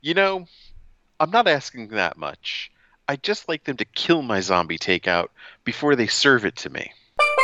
You know, I'm not asking that much. I'd just like them to kill my zombie takeout before they serve it to me.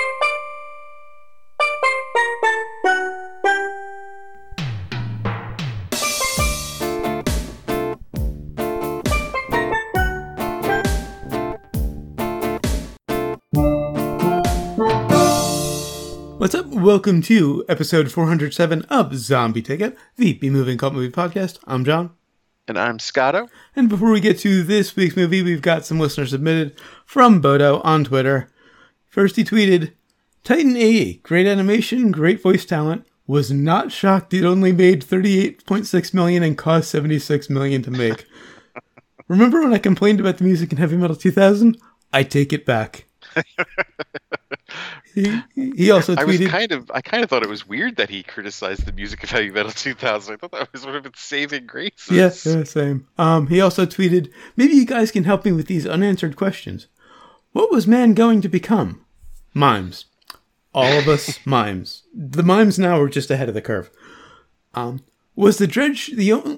What's up? Welcome to episode 407 of Zombie Ticket, the B-Moving Cult Movie Podcast. I'm John. And I'm Scotto. And before we get to this week's movie, we've got some listeners submitted from Bodo on Twitter. First, he tweeted, Titan AE, great animation, great voice talent. Was not shocked it only made $38.6 million and cost $76 million to make. Remember when I complained about the music in Heavy Metal 2000? I take it back. He also tweeted. I kind of thought it was weird that he criticized the music of Heavy Metal 2000. I thought that was one of its saving graces. Yeah, same. He also tweeted, maybe you guys can help me with these unanswered questions. What was man going to become? Mimes. All of us mimes. The mimes now are just ahead of the curve. Was the Dredge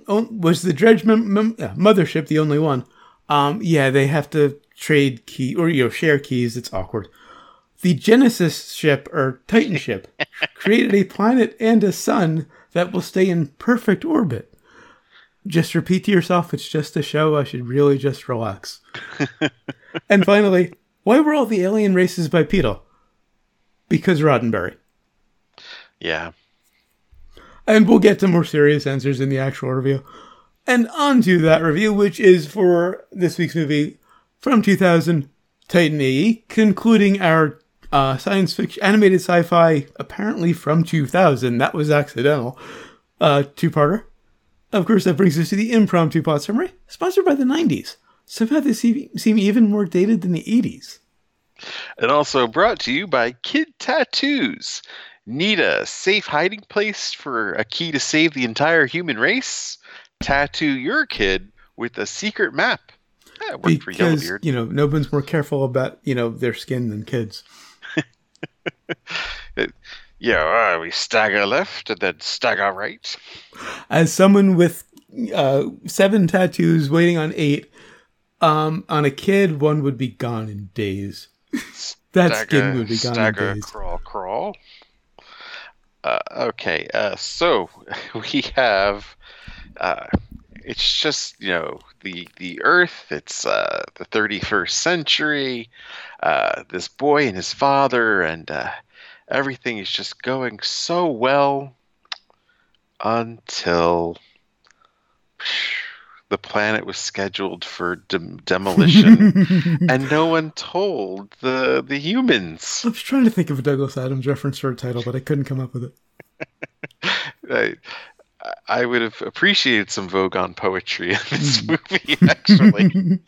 mothership the only one? Yeah, they have to trade key or share keys. It's awkward. The Genesis ship, or Titan ship, created a planet and a sun that will stay in perfect orbit. Just repeat to yourself, it's just a show, I should really just relax. And finally, why were all the alien races bipedal? Because Roddenberry. Yeah. And we'll get to more serious answers in the actual review. And on to that review, which is for this week's movie from 2000, Titan AE, concluding our science fiction, animated sci-fi, apparently from 2000. That was accidental. Two-parter. Of course, that brings us to the impromptu plot summary, sponsored by the 90s. Somehow they seem even more dated than the 80s. And also brought to you by Kid Tattoos. Need a safe hiding place for a key to save the entire human race? Tattoo your kid with a secret map. That worked for Yellowbeard. Because, no one's more careful about, their skin than kids. We stagger left and then stagger right. As someone with 7 tattoos waiting on 8, on a kid, one would be gone in days. That skin would be gone in days. Crawl. Okay, so we have... it's just, the Earth, it's the 31st century, this boy and his father, and everything is just going so well until the planet was scheduled for demolition, and no one told the humans. I was trying to think of a Douglas Adams reference for a title, but I couldn't come up with it. I would have appreciated some Vogon poetry in this movie, actually.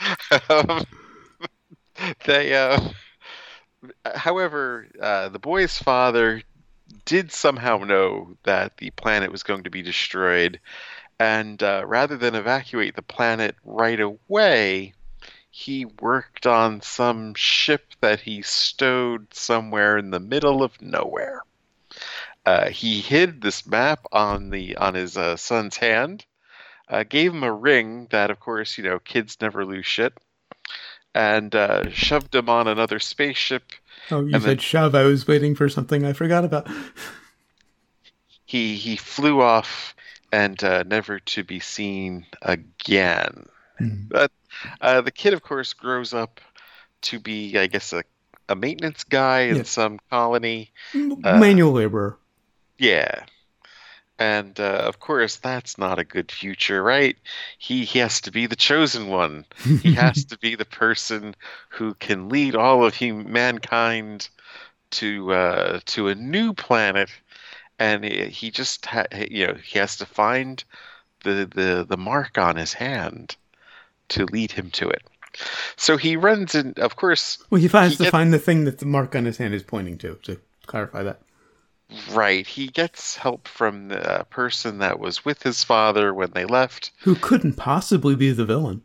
However, the boy's father did somehow know that the planet was going to be destroyed, and rather than evacuate the planet right away, he worked on some ship that he stowed somewhere in the middle of nowhere. He hid this map on his son's hand, gave him a ring that, of course, kids never lose shit, and shoved him on another spaceship. Oh, you said shove. I was waiting for something I forgot about. He flew off and never to be seen again. But the kid, of course, grows up to be, I guess, a maintenance guy in some colony. Manual laborer. Yeah. And, of course, that's not a good future, right? He has to be the chosen one. He has to be the person who can lead all of mankind to a new planet. And he just, he has to find the mark on his hand to lead him to it. So he runs in, of course... Well, he has to find the thing that the mark on his hand is pointing to clarify that. Right. He gets help from the person that was with his father when they left. Who couldn't possibly be the villain.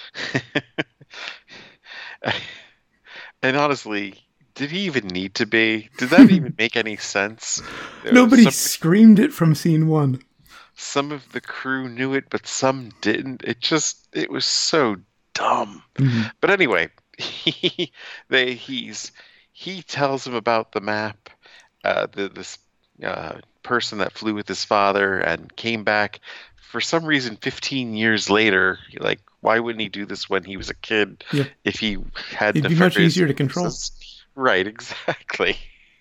And honestly, did he even need to be? Did that even make any sense? Nobody screamed it from scene 1. some of the crew knew it, but some didn't. It was so dumb. Hmm. But anyway, he they he tells him about the map, this person that flew with his father and came back for some reason 15 years later. Like, why wouldn't he do this when he was a kid Yep. if he had It'd be much nefarious easier to control. purposes? Right, exactly.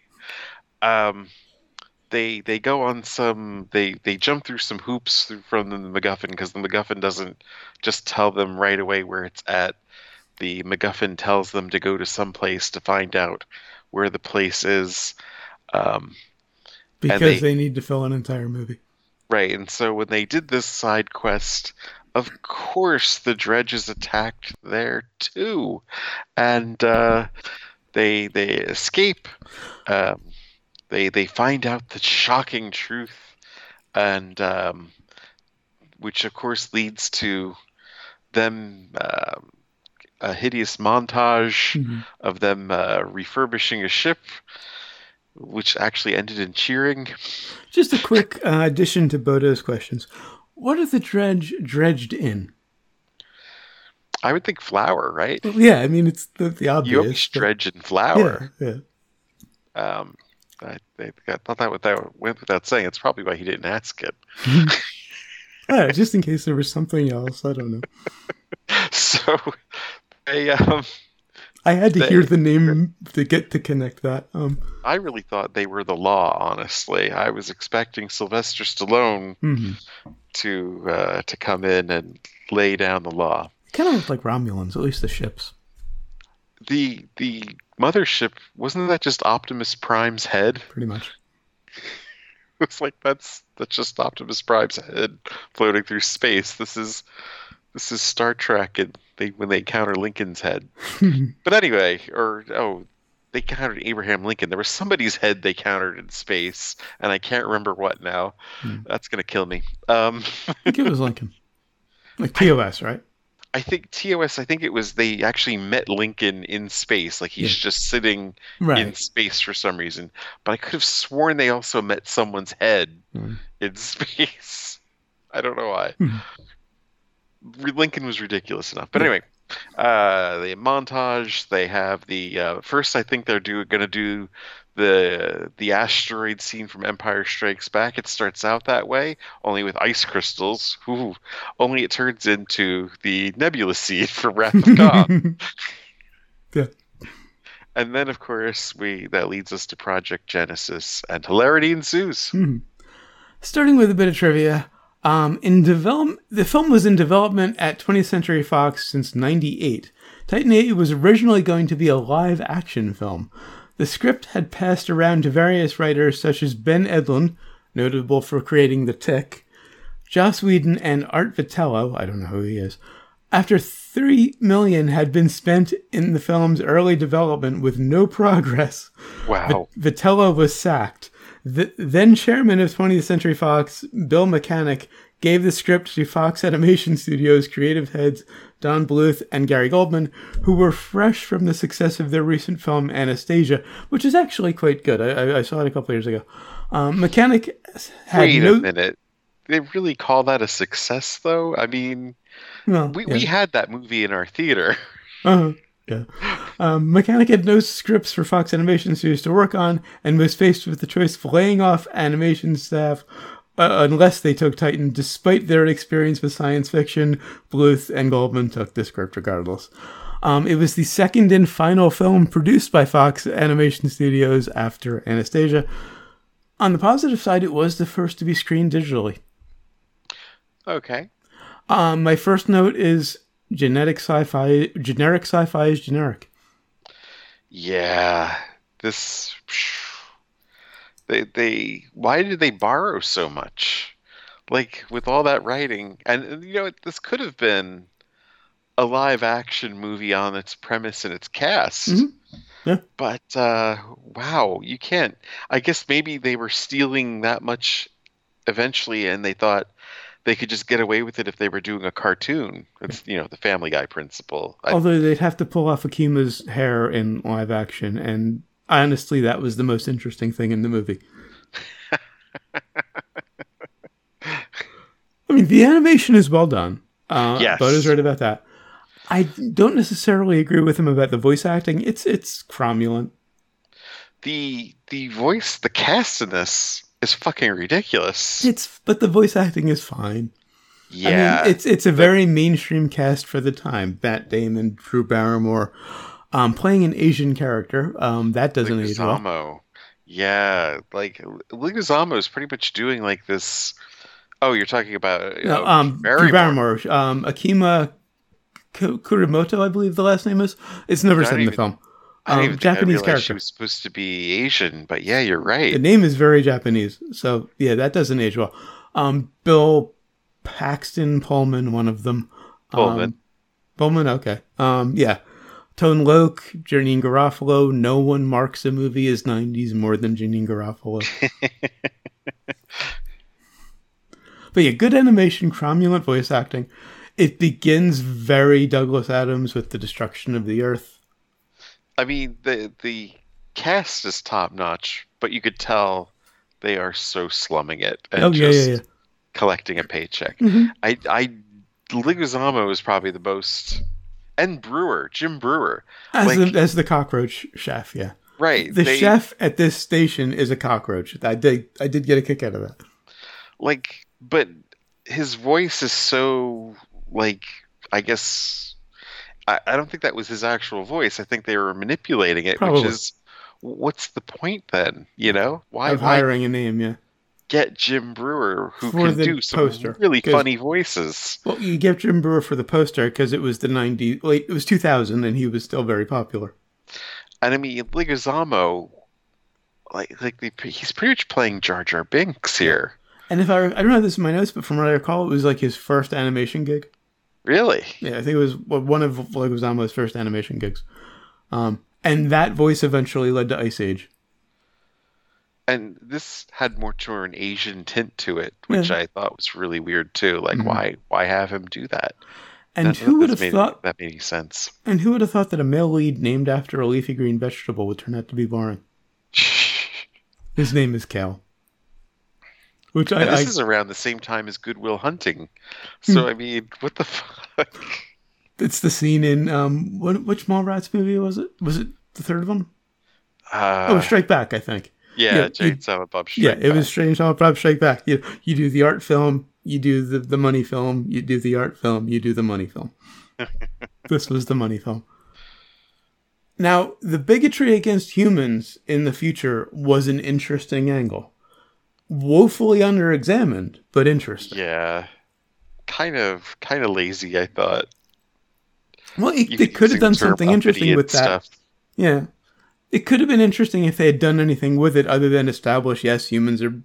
Um, they go on some they jump through some hoops from the MacGuffin because the MacGuffin doesn't just tell them right away where it's at. The MacGuffin tells them to go to some place to find out where the place is. Um, and Because they they need to fill an entire movie. Right, and so when they did this side quest, of course the dredges attacked there too, and they escape. Um, they find out the shocking truth, and which of course leads to them a hideous montage Hmm. of them refurbishing a ship, which actually ended in cheering. Just a quick addition to Bodo's questions. What are the dredged in? I would think flour, right? Well, yeah, I mean, it's the You obvious. always But dredge in yeah, flour. yeah. Um, I thought that went without saying. It's probably why he didn't ask it. Just in case there was something else. I don't know. So they I had to hear they the name to get to connect that. I really thought they were the law, honestly. I was expecting Sylvester Stallone Mhm. to come in and lay down the law. Kind of looked like Romulans, at least the ships. The mothership, wasn't that just Optimus Prime's head? Pretty much. It's like that's just Optimus Prime's head floating through space. This is Star Trek, and when they encounter Lincoln's head. But anyway, they countered Abraham Lincoln. There was somebody's head they countered in space, and I can't remember what now. That's gonna kill me. I think it was Lincoln. Like TOS, right? I think TOS. I think it was they actually met Lincoln in space. Like he's Yeah. just sitting in Right. space for some reason. But I could have sworn they also met someone's head Mm. in space. I don't know why. Mhm. Lincoln was ridiculous enough. But Yeah. anyway, the montage. They have the first. I think they're gonna do the asteroid scene from Empire Strikes Back. It starts out that way, only with ice crystals. Ooh, only it turns into the Nebula seed for Wrath of Khan. Yeah. And then, of course, that leads us to Project Genesis, and hilarity ensues. Starting with a bit of trivia. The film was in development at 20th Century Fox since '98. Titan 8 was originally going to be a live-action film. The script had passed around to various writers such as Ben Edlund, notable for creating The Tick, Joss Whedon, and Art Vitello, I don't know who he is. After $3 million had been spent in the film's early development with no progress, Wow. Vitello was sacked. The then chairman of 20th Century Fox, Bill Mechanic, gave the script to Fox Animation Studios creative heads Don Bluth and Gary Goldman, who were fresh from the success of their recent film Anastasia, which is actually quite good. I saw it a couple years ago. Mechanic had Wait no... a minute. They really call that a success, though? I mean, Well, we had that movie in our theater. Uh-huh. Yeah. Mechanic had no scripts for Fox Animation Studios to work on and was faced with the choice of laying off animation staff unless they took Titan. Despite their experience with science fiction, Bluth and Goldman took the script regardless. It was the second and final film produced by Fox Animation Studios after Anastasia. On the positive side, it was the first to be screened digitally. Okay. My first note is generic sci-fi is generic. Yeah. This. They. Why did they borrow so much? Like, with all that writing. And, this could have been a live action movie on its premise and its cast. Mhm. Yeah. But, wow, you can't. I guess maybe they were stealing that much eventually and they thought they could just get away with it if they were doing a cartoon. It's, the Family Guy principle. Although they'd have to pull off Akima's hair in live action, and honestly, that was the most interesting thing in the movie. I mean, the animation is well done. Yes. Bud is right about that. I don't necessarily agree with him about the voice acting. It's cromulent. The voice, the cast in this is fucking ridiculous. But the voice acting is fine. Yeah. I mean, it's a very mainstream cast for the time. Matt Damon, Drew Barrymore, playing an Asian character. That doesn't age well. Leguizamo. Yeah, like Leguizamo is pretty much doing like this. Oh, you're talking about Drew Barrymore, Akima Kurimoto, I believe the last name is. It's never said in the film. I didn't even Japanese think I realized character. she was supposed to be Asian, but yeah, you're right. The name is very Japanese, so yeah, that doesn't age well. Bill Paxton Pullman, one of them. Pullman. Pullman, okay. Yeah. Tone Loc, Janine Garofalo. No one marks a movie as 90s more than Janine Garofalo. But yeah, good animation, cromulent voice acting. It begins very Douglas Adams with the destruction of the Earth. I mean, the cast is top notch, but you could tell they are so slumming it and collecting a paycheck. Mm-hmm. Leguizamo is probably the most, and Jim Brewer, as the cockroach chef. Yeah, right. The chef at this station is a cockroach. I did get a kick out of that. But his voice is so I guess I don't think that was his actual voice. I think they were manipulating it, Probably. which is what's the point then? You know, why hiring a name? Yeah, get Jim Brewer who for can do some really funny voices. Well, you get Jim Brewer for the poster because it was the 90s. It was 2000, and he was still very popular. And I mean, Leguizamo, he's pretty much playing Jar Jar Binks here. And if I don't have this in my notes, but from what I recall, it was like his first animation gig. Really? Yeah, I think it was one of Leguizamo's first animation gigs. And that voice eventually led to Ice Age. And this had more to an Asian tint to it, which I thought was really weird too. Why have him do that? And who would have thought that made any sense? And who would have thought that a male lead named after a leafy green vegetable would turn out to be boring? His name is Cal. This is around the same time as Good Will Hunting. So, I mean, what the fuck? It's the scene in, which Mallrats movie was it? Was it the third one? Strike Back, I think. Yeah, Jane Silent Bob Strike Back. Yeah, it was Jane Silent Bob Strike Back. You do the art film, you do the money film, you do the art film, you do the money film. This was the money film. Now, the bigotry against humans in the future was an interesting angle. Woefully under-examined, but interesting. Yeah. Kind of lazy, I thought. Well, they could have done something interesting with that. Stuff. Yeah. It could have been interesting if they had done anything with it other than establish, yes, humans are,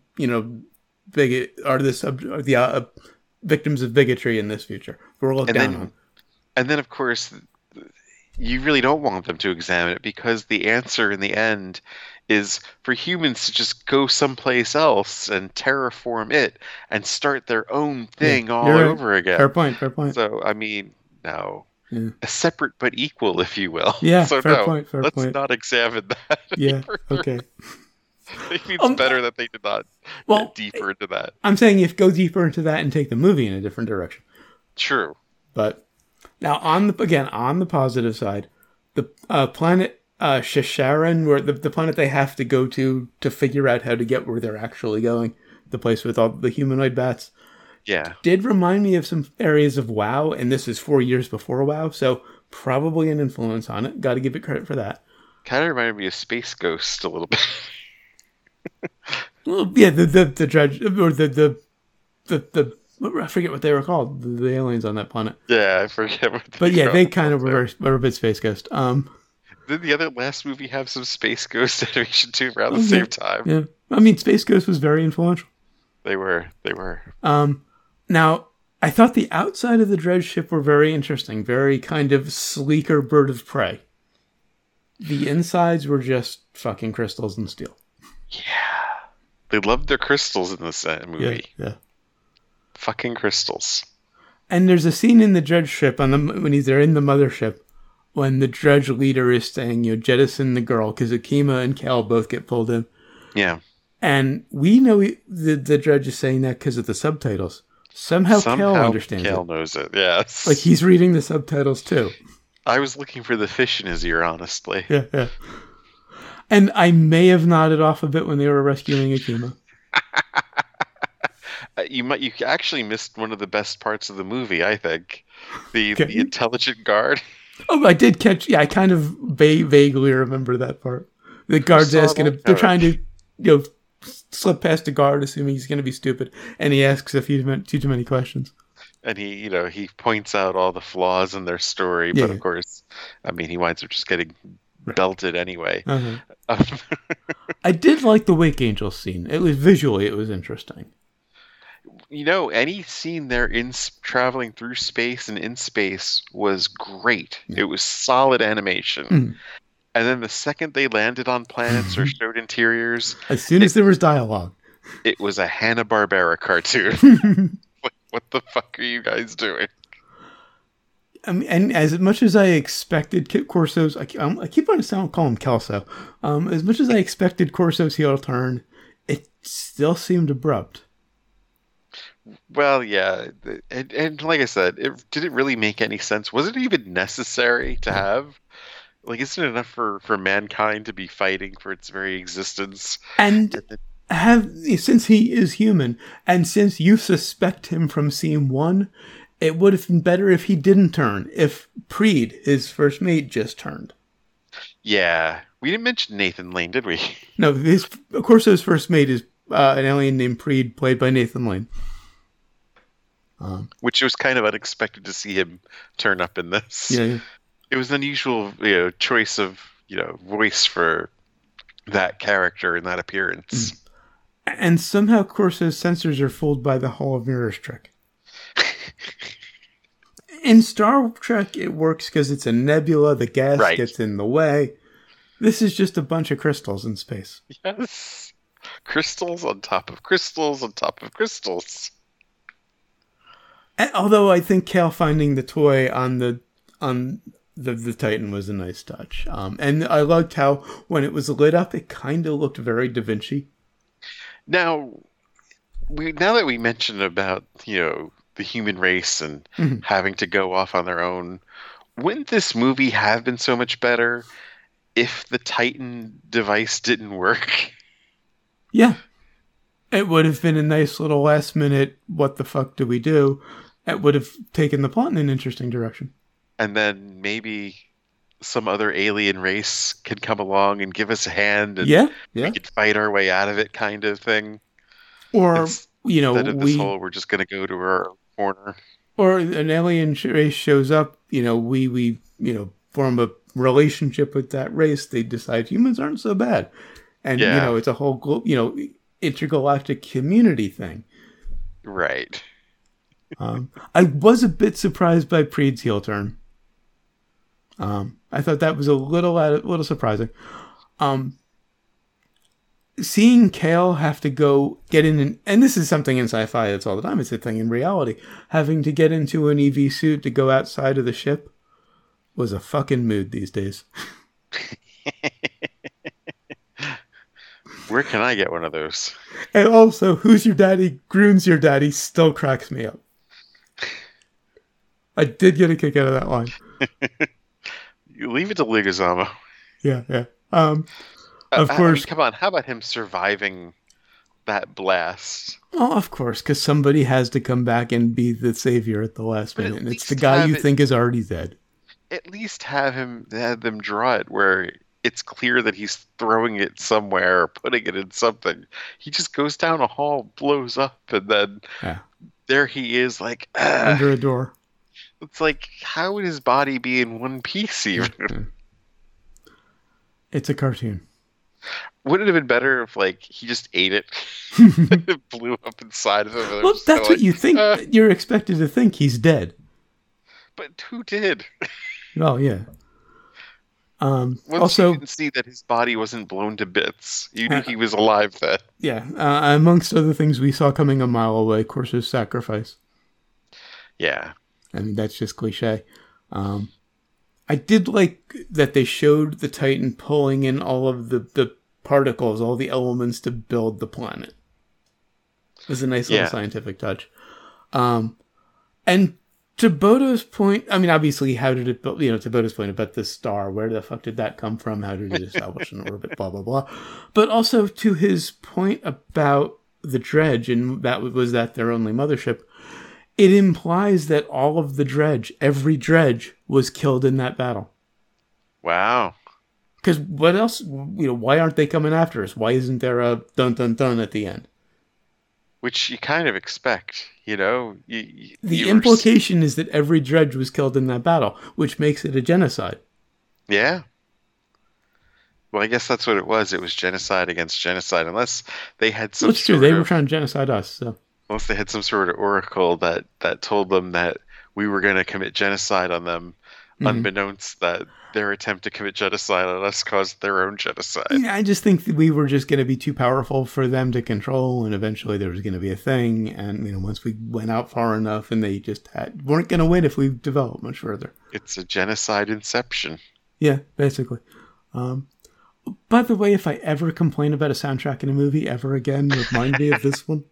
the victims of bigotry in this future. We're looked down on. And then, of course, you really don't want them to examine it because the answer in the end is for humans to just go someplace else and terraform it and start their own thing all over again. Fair point. So, I mean, no. Yeah. A separate but equal, if you will. Yeah, so fair point. Let's not examine that. Yeah, okay. Maybe it's better that they did not get deeper into that. I'm saying go deeper into that and take the movie in a different direction. True. But now, on the positive side, the planet Shisharan, where the planet they have to go to figure out how to get where they're actually going, the place with all the humanoid bats, did remind me of some areas of WoW, and this is 4 years before WoW, so probably an influence on it. Got to give it credit for that. Kind of reminded me of Space Ghost a little bit. Well, yeah, the dredge or the I forget what they were called, the aliens on that planet. Yeah, I forget what But yeah, they kind of were a bit Space Ghost. Did the other last movie have some Space Ghost animation too around the same time? Yeah. I mean, Space Ghost was very influential. They were. Now, I thought the outside of the dredge ship were very interesting, very kind of sleeker bird of prey. The insides were just fucking crystals and steel. Yeah. They loved their crystals in this movie. Yeah. Fucking crystals. And there's a scene in the dredge ship when they're in the mothership when the dredge leader is saying, jettison the girl, because Akima and Cal both get pulled in. Yeah. And we know the dredge is saying that because of the subtitles. Somehow Kel understands Cal it. knows it. Yes. Like he's reading the subtitles too. I was looking for the fish in his ear, honestly. Yeah, yeah. And I may have nodded off a bit when they were rescuing Akima. You actually missed one of the best parts of the movie, I think. The Okay. intelligent guard. Oh, I did catch. Yeah, I kind of vaguely remember that part. The guard's saw asking that him. They're coming. trying to, slip past the guard, assuming he's going to be stupid, and he asks a few too many questions. And he points out all the flaws in their story, but Yeah. of course, I mean, he winds up just getting Right. belted anyway. Uh-huh. I did like the Wake Angel scene. At least visually, it was interesting. Any scene there traveling through space and in space was great. Yeah. It was solid animation. Mhm. And then the second they landed on planets or showed interiors, As soon as there was dialogue. it was a Hanna-Barbera cartoon. What the fuck are you guys doing? I mean, and as much as I expected Corso's, I keep on to call him Kelso. As much as I expected Corso's heel turn, it still seemed abrupt. Well, yeah, and like I said, did it really make any sense? Was it even necessary to have? Like, isn't it enough for mankind to be fighting for its very existence? And since he is human, and since you suspect him from scene one, it would have been better if he didn't turn. If Preed, his first mate, just turned. Yeah, we didn't mention Nathan Lane, did we? No, of course, his first mate is an alien named Preed, played by Nathan Lane. Which was kind of unexpected to see him turn up in this. Yeah. It was an unusual, choice of, voice for that character and that appearance. And somehow Corso's sensors are fooled by the Hall of Mirrors trick. In Star Trek, it works because it's a nebula, the gas Right. gets in the way. This is just a bunch of crystals in space. Yes. Crystals on top of crystals on top of crystals. And although I think Cal finding the toy on the Titan was a nice touch. And I liked how when it was lit up, it kind of looked very Da Vinci. Now that we mentioned about, the human race and having to go off on their own, wouldn't this movie have been so much better if the Titan device didn't work? Yeah. It would have been a nice little last minute, what the fuck do we do? It would have taken the plot in an interesting direction. And then maybe some other alien race can come along and give us a hand and Yeah. we could fight our way out of it kind of thing. Or, Instead of this whole, we're just going to go to our corner. Or an alien race shows up, we form a relationship with that race. They decide humans aren't so bad. And, it's a whole, intergalactic community thing. Right. I was a bit surprised by Preed's heel turn. I thought that was a little surprising. Seeing Kale have to go get in, and this is something in sci-fi that's all the time, it's a thing in reality, having to get into an EV suit to go outside of the ship was a fucking mood these days. Where can I get one of those? And also, who's your daddy, Groon's your daddy, still cracks me up. I did get a kick out of that line. You leave it to Leguizamo. Yeah. Of course. Come on, how about him surviving that blast? Oh, of course, because somebody has to come back and be the savior at the last minute, and it's the guy you think is already dead. At least have them draw it where it's clear that he's throwing it somewhere or putting it in something. He just goes down a hall, blows up, and then there he is, like under a door. It's like, how would his body be in one piece even? It's a cartoon. Wouldn't it have been better if, like, he just ate it? It blew up inside of him. Well, that's what you think. You're expected to think he's dead. But who did? Oh, yeah. Once also, you didn't see that his body wasn't blown to bits, you knew he was alive then. Yeah. Amongst other things, we saw coming a mile away, Corso's sacrifice. Yeah. I mean, that's just cliche. I did like that they showed the Titan pulling in all of the particles, all the elements to build the planet. It was a nice little scientific touch. And to Bodo's point, I mean, obviously, how did it, to Bodo's point about the star, where the fuck did that come from? How did it establish an orbit? Blah, blah, blah. But also to his point about the dredge, and that was that their only mothership, it implies that all of the dredge, every dredge, was killed in that battle. Wow. Because what else, why aren't they coming after us? Why isn't there a dun dun dun at the end? Which you kind of expect, The implication is that every dredge was killed in that battle, which makes it a genocide. Yeah. Well, I guess that's what it was. It was genocide against genocide, unless they had some. That's true. They were trying to genocide us. So unless they had some sort of oracle that told them that we were going to commit genocide on them, unbeknownst that their attempt to commit genocide on us caused their own genocide. Yeah, I just think that we were just going to be too powerful for them to control, and eventually there was going to be a thing. And once we went out far enough, and they just weren't going to win if we developed much further. It's a genocide inception. Yeah, basically. By the way, if I ever complain about a soundtrack in a movie ever again, remind me of this one.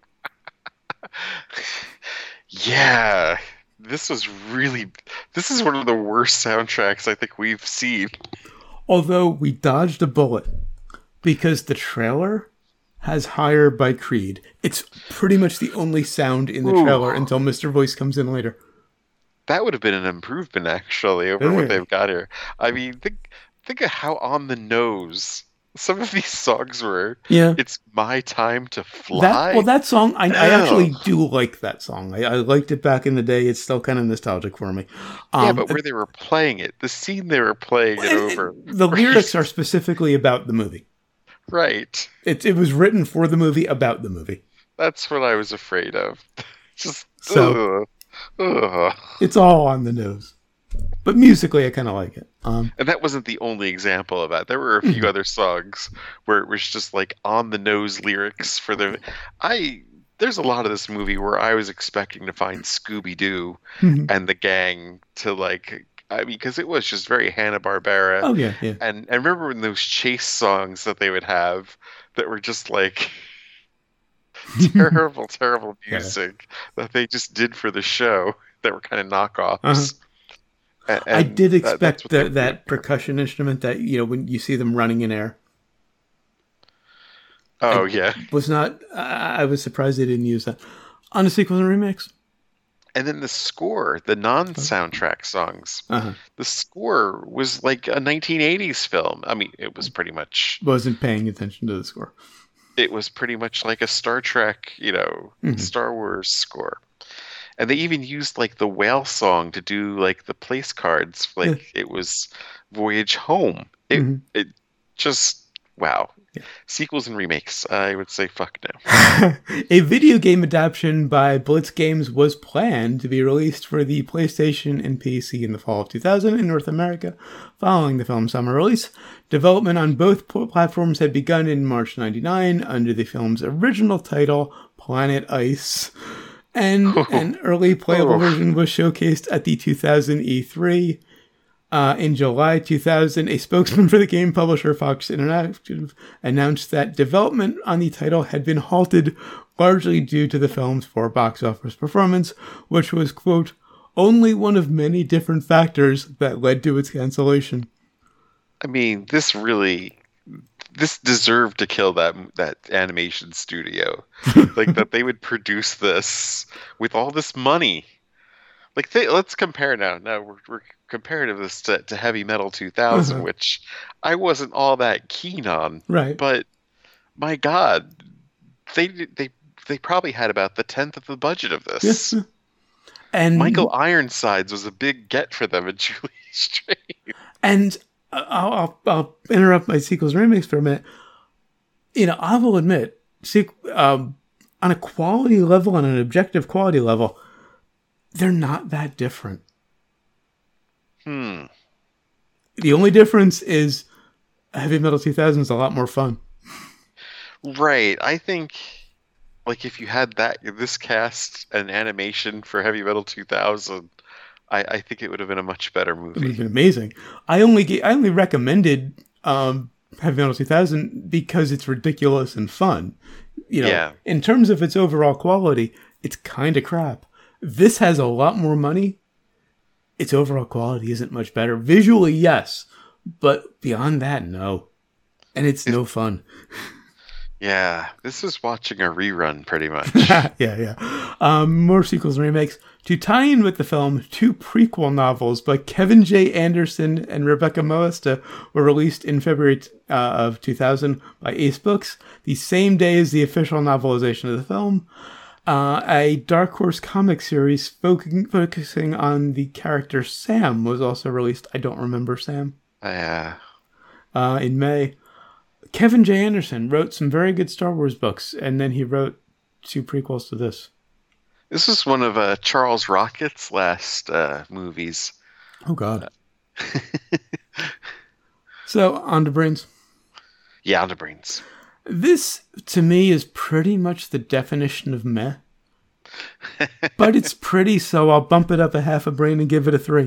Yeah. This is one of the worst soundtracks I think we've seen. Although we dodged a bullet because the trailer has Higher by Creed. It's pretty much the only sound in the trailer until Mr. Voice comes in later. That would have been an improvement, actually, over what they've got here. I mean, think of how on the nose some of these songs were. Yeah. It's My Time to Fly. That song, I actually do like that song. I liked it back in the day. It's still kind of nostalgic for me. Yeah, but where they were playing it, the scene they were playing it over. The lyrics are specifically about the movie. Right. It was written for the movie, about the movie. That's what I was afraid of. Just, It's all on the nose. But musically, I kind of like it. And that wasn't the only example of that. There were a few other songs where it was just like on the nose lyrics for the. There's a lot of this movie where I was expecting to find Scooby-Doo and the gang to because it was just very Hanna-Barbara. Oh yeah. And I remember when those chase songs that they would have that were just like terrible, terrible music that they just did for the show that were kind of knockoffs. And I did expect that percussion instrument that, when you see them running in air. Oh, yeah. I was surprised they didn't use that on the sequels and remakes. And then the score, the non-soundtrack songs, the score was like a 1980s film. I mean, it was pretty much... Wasn't paying attention to the score. It was pretty much like a Star Trek, Star Wars score. And they even used the whale song to do the place cards. It was Voyage Home. It just, wow. Yeah. Sequels and remakes, I would say fuck no. A video game adaptation by Blitz Games was planned to be released for the PlayStation and PC in the fall of 2000 in North America, following the film's summer release. Development on both platforms had begun in March 1999 under the film's original title, Planet Ice. And an early playable version was showcased at the 2000 E3. In July 2000, a spokesman for the game publisher Fox Interactive announced that development on the title had been halted largely due to the film's poor box office performance, which was, quote, only one of many different factors that led to its cancellation. I mean, this deserved to kill that animation studio. That they would produce this with all this money. Let's compare now. Now we're comparing this to Heavy Metal 2000, which I wasn't all that keen on. Right. But my God, they probably had about the 10th of the budget of this. Yeah. And Michael Ironsides was a big get for them at Julie Strain. And I'll interrupt my sequels and remakes for a minute. I will admit, on a quality level, on an objective quality level, they're not that different. The only difference is Heavy Metal 2000 is a lot more fun. Right. I think, if you had this cast and animation for Heavy Metal 2000, I think it would have been a much better movie. It would have been amazing. I only recommended Heavy Metal 2000 because it's ridiculous and fun. In terms of its overall quality, it's kind of crap. This has a lot more money. Its overall quality isn't much better. Visually, yes. But beyond that, no. And it's no fun. Yeah, this was watching a rerun pretty much. yeah. More sequels and remakes. To tie in with the film, 2 prequel novels by Kevin J. Anderson and Rebecca Moesta were released in February of 2000 by Ace Books, the same day as the official novelization of the film. A Dark Horse comic series focusing on the character Sam was also released. I don't remember Sam. Yeah. In May. Kevin J. Anderson wrote some very good Star Wars books, and then he wrote 2 prequels to this. This was one of Charles Rocket's last movies. Oh, God. So, on to Brains. Yeah, on to Brains. This, to me, is pretty much the definition of meh. But it's pretty, so I'll bump it up a half a brain and give it a 3.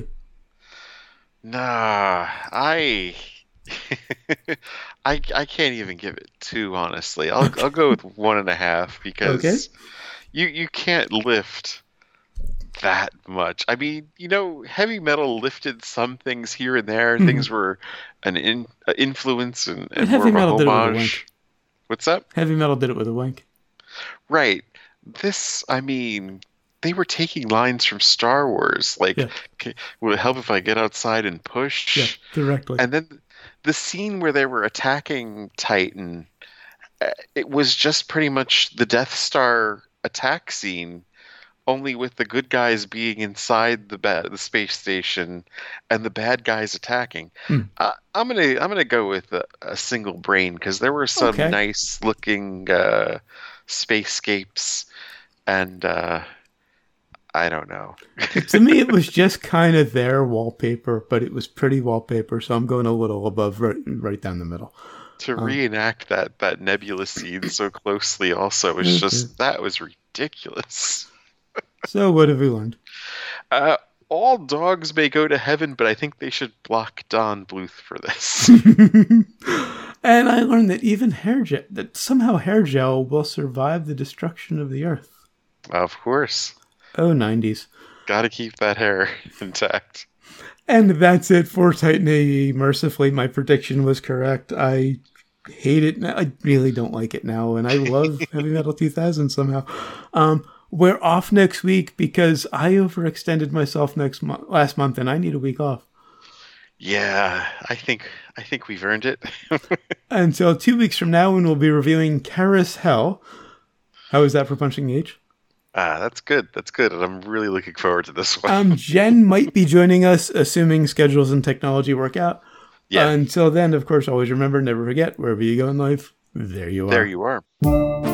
Nah, I can't even give it 2, honestly. I'll go with 1.5 because you can't lift that much. I mean, heavy metal lifted some things here and there. Things were an influence and more of a homage. What's that? Heavy metal did it with a wink. Right. This, I mean, they were taking lines from Star Wars, like, would it help if I get outside and push? Yeah, directly. And then the scene where they were attacking Titan, it was just pretty much the Death Star attack scene, only with the good guys being inside the space station and the bad guys attacking. I'm gonna go with a single brain because there were some nice looking spacescapes, and I don't know. To me, it was just kind of their wallpaper, but it was pretty wallpaper, so I'm going a little above, right down the middle. To reenact that nebula scene so closely also was just, that was ridiculous. So what have we learned? All dogs may go to heaven, but I think they should block Don Bluth for this. And I learned that somehow hair gel will survive the destruction of the Earth. Of course. Oh, 90s. Gotta keep that hair intact. And that's it for Titan AE. Mercifully, my prediction was correct. I hate it now. I really don't like it now, and I love Heavy Metal 2000 somehow. We're off next week because I overextended myself last month, and I need a week off. Yeah, I think we've earned it. Until 2 weeks from now, when we'll be reviewing Karis Hell. How is that for punching the H? That's good. That's good. And I'm really looking forward to this one. Jen might be joining us, assuming schedules and technology work out. Yeah. Until then, of course, always remember, never forget, wherever you go in life, there you are. There you are.